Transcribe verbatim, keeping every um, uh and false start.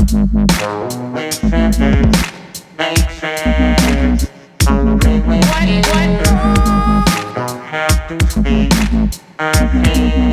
What, what? Don't have to speak. I feel